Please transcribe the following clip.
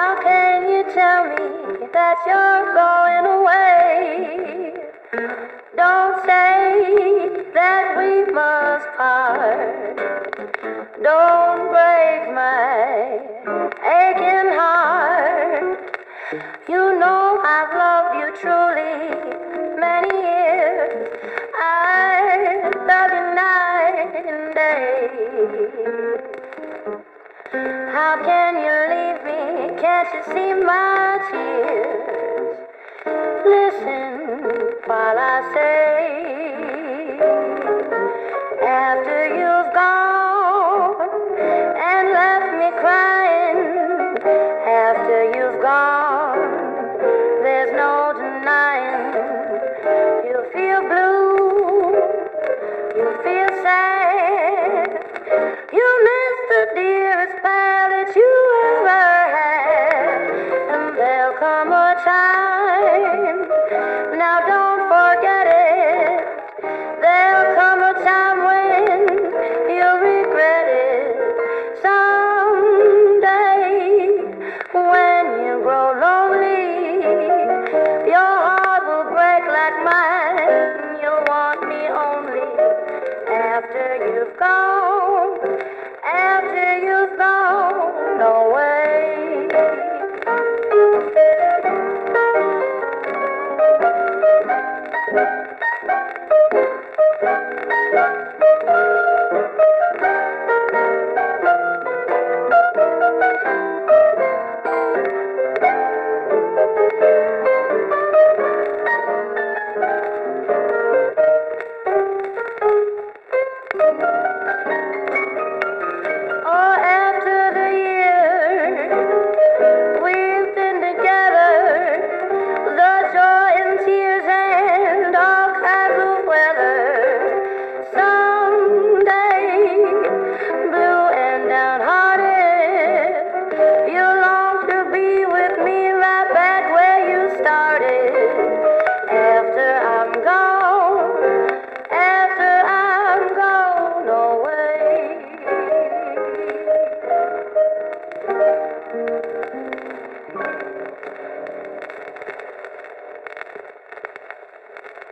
How can you tell me that you're going away? Don't say that we must part. Don't break my aching heart. You know I've loved you truly many years. I love you night and day. How can you leave me? Can't you see my tears? Listen while I say, after you've gone and left me crying, after you've gone, there's no denying. You feel blue, you feel sad, you miss the dearest pal that you ever had. And there'll come a time, now don't forget it, there'll come a time when you'll regret it. Someday, when you grow lonely, your heart will break like mine. You'll want me only after you've gone, after you've gone away.